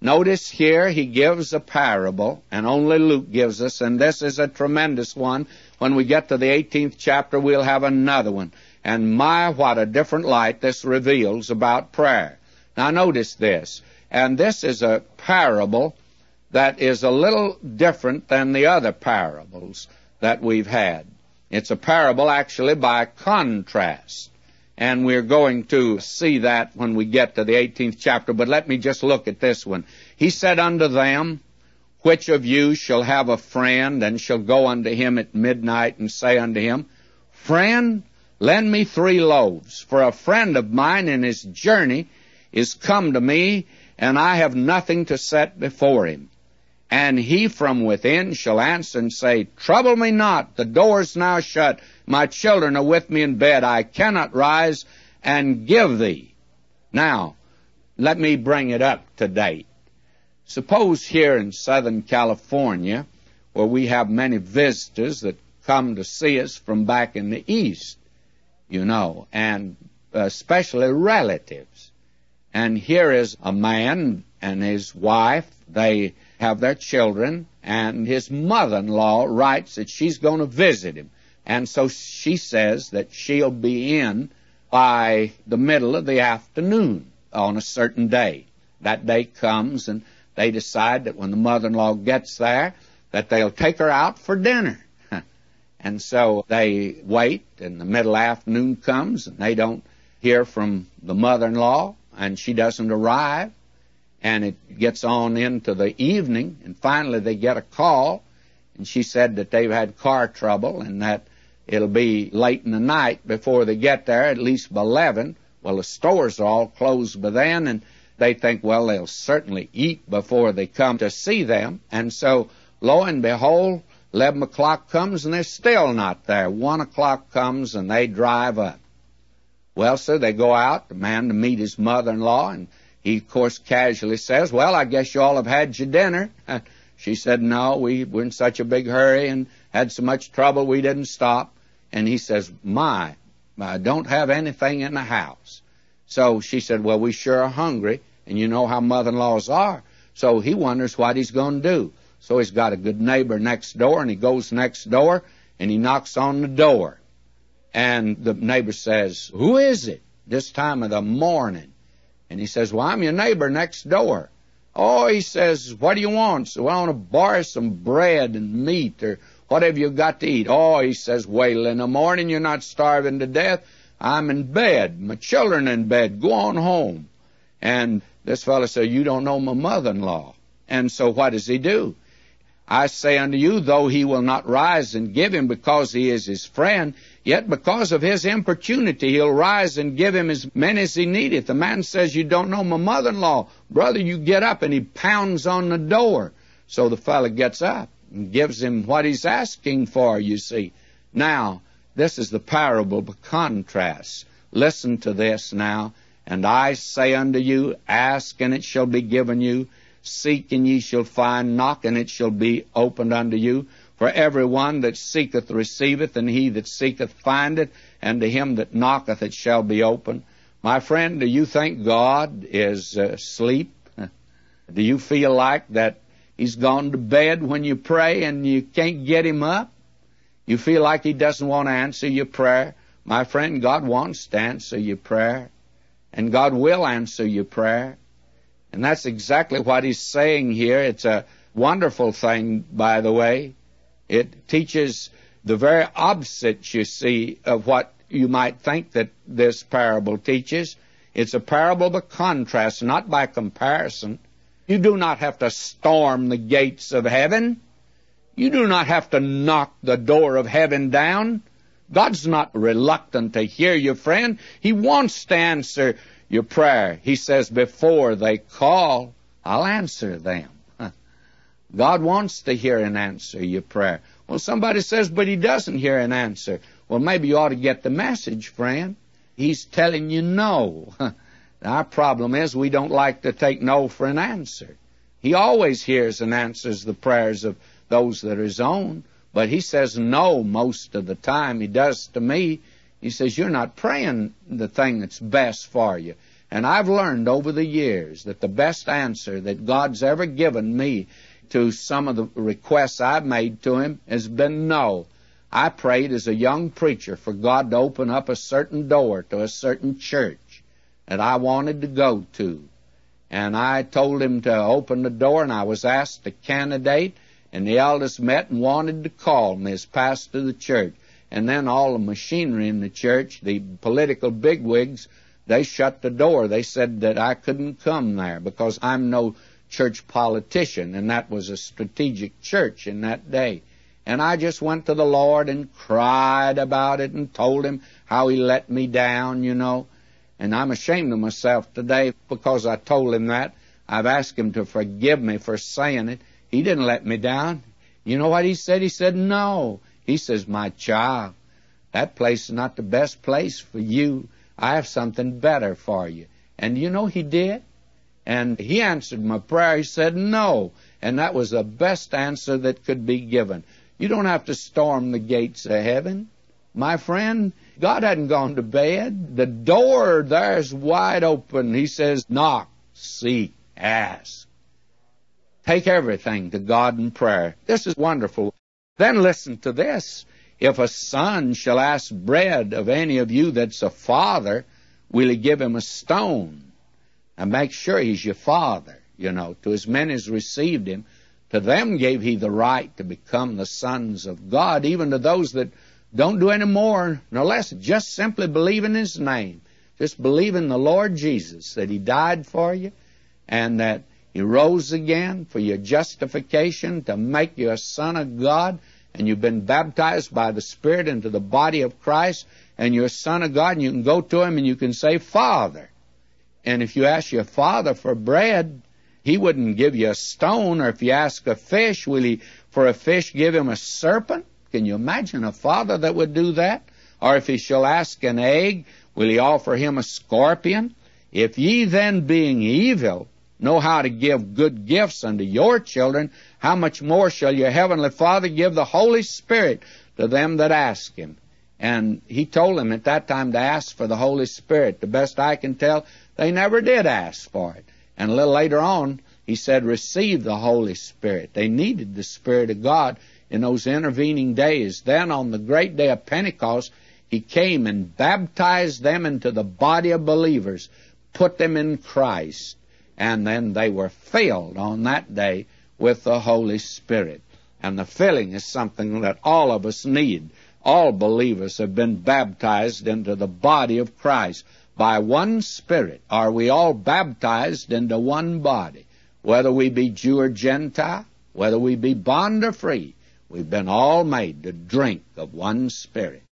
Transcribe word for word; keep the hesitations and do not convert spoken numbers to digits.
Notice here he gives a parable, and only Luke gives us, and this is a tremendous one. When we get to the eighteenth chapter, we'll have another one. And my, what a different light this reveals about prayer. Now notice this, and this is a parable that is a little different than the other parables that we've had. It's a parable actually by contrast. And we're going to see that when we get to the eighteenth chapter. But let me just look at this one. He said unto them, which of you shall have a friend, and shall go unto him at midnight, and say unto him, Friend, lend me three loaves, for a friend of mine in his journey is come to me, and I have nothing to set before him. And he from within shall answer and say, Trouble me not, the door is now shut, my children are with me in bed, I cannot rise and give thee. Now, let me bring it up to date. Suppose here in Southern California, where we have many visitors that come to see us from back in the East, you know, and especially relatives. And here is a man and his wife, they have their children, and his mother-in-law writes that she's going to visit him. And so she says that she'll be in by the middle of the afternoon on a certain day. That day comes, and they decide that when the mother-in-law gets there, that they'll take her out for dinner. And so they wait, and the middle afternoon comes, and they don't hear from the mother-in-law, and she doesn't arrive. And it gets on into the evening, and finally they get a call, and she said that they've had car trouble and that it'll be late in the night before they get there, at least by eleven. Well, the stores are all closed by then, and they think, well, they'll certainly eat before they come to see them. And so, lo and behold, eleven o'clock comes, and they're still not there. one o'clock comes, and they drive up. Well, sir, they go out, the man to meet his mother-in-law, and he, of course, casually says, Well, I guess you all have had your dinner. She said, No, we were in such a big hurry and had so much trouble we didn't stop. And he says, My, I don't have anything in the house. So she said, Well, we sure are hungry, and you know how mother-in-laws are. So he wonders what he's going to do. So he's got a good neighbor next door, and he goes next door, and he knocks on the door. And the neighbor says, Who is it this time of the morning? And he says, Well, I'm your neighbor next door. Oh, he says, What do you want? So, well, I want to borrow some bread and meat, or whatever you got to eat. Oh, he says, Well, in the morning you're not starving to death. I'm in bed. My children in bed. Go on home. And this fellow said, You don't know my mother-in-law. And so what does he do? I say unto you, though he will not rise and give him because he is his friend, yet because of his importunity he'll rise and give him as many as he needeth. The man says, You don't know my mother-in-law. Brother, you get up. And he pounds on the door. So the fellow gets up and gives him what he's asking for, you see. Now, this is the parable of contrast. Listen to this now. And I say unto you, Ask, and it shall be given you. Seek, and ye shall find. Knock, and it shall be opened unto you. For every one that seeketh receiveth, and he that seeketh findeth, and to him that knocketh it shall be opened. My friend, do you think God is uh, asleep? Do you feel like that he's gone to bed when you pray and you can't get him up? You feel like he doesn't want to answer your prayer? My friend, God wants to answer your prayer, and God will answer your prayer. And that's exactly what he's saying here. It's a wonderful thing, by the way. It teaches the very opposite, you see, of what you might think that this parable teaches. It's a parable by contrast, not by comparison. You do not have to storm the gates of heaven. You do not have to knock the door of heaven down. God's not reluctant to hear you, friend. He wants to answer your prayer. He says, before they call, I'll answer them. God wants to hear and answer your prayer. Well, somebody says, but he doesn't hear an answer. Well, maybe you ought to get the message, friend. He's telling you no. Our problem is we don't like to take no for an answer. He always hears and answers the prayers of those that are his own, but he says no most of the time. He does to me. He says, you're not praying the thing that's best for you. And I've learned over the years that the best answer that God's ever given me to some of the requests I've made to Him has been no. I prayed as a young preacher for God to open up a certain door to a certain church that I wanted to go to. And I told Him to open the door, and I was asked to candidate, and the elders met and wanted to call me as pastor of the church. And then all the machinery in the church, the political bigwigs, they shut the door. They said that I couldn't come there because I'm no church politician, and that was a strategic church in that day. And I just went to the Lord and cried about it and told Him how He let me down, you know. And I'm ashamed of myself today because I told Him that. I've asked Him to forgive me for saying it. He didn't let me down. You know what He said? He said, no. He says, my child, that place is not the best place for you. I have something better for you. And you know He did? And He answered my prayer. He said, no. And that was the best answer that could be given. You don't have to storm the gates of heaven. My friend, God hadn't gone to bed. The door there's wide open. He says, knock, seek, ask. Take everything to God in prayer. This is wonderful. Then listen to this. If a son shall ask bread of any of you that's a father, will He give him a stone? And make sure He's your father, you know. To as many as received Him, to them gave He the right to become the sons of God, even to those that don't do any more nor less, just simply believe in His name. Just believe in the Lord Jesus, that He died for you, and that He rose again for your justification, to make you a son of God, and you've been baptized by the Spirit into the body of Christ, and you're a son of God, and you can go to Him and you can say, Father. And if you ask your Father for bread, He wouldn't give you a stone. Or if you ask a fish, will He, for a fish, give him a serpent? Can you imagine a father that would do that? Or if he shall ask an egg, will He offer him a scorpion? If ye then, being evil, know how to give good gifts unto your children, how much more shall your heavenly Father give the Holy Spirit to them that ask Him? And He told them at that time to ask for the Holy Spirit. The best I can tell, they never did ask for it. And a little later on, He said, receive the Holy Spirit. They needed the Spirit of God in those intervening days. Then on the great day of Pentecost, He came and baptized them into the body of believers, put them in Christ, and then they were filled on that day with the Holy Spirit. And the filling is something that all of us need. All believers have been baptized into the body of Christ. By one Spirit are we all baptized into one body. Whether we be Jew or Gentile, whether we be bond or free, we've been all made to drink of one Spirit.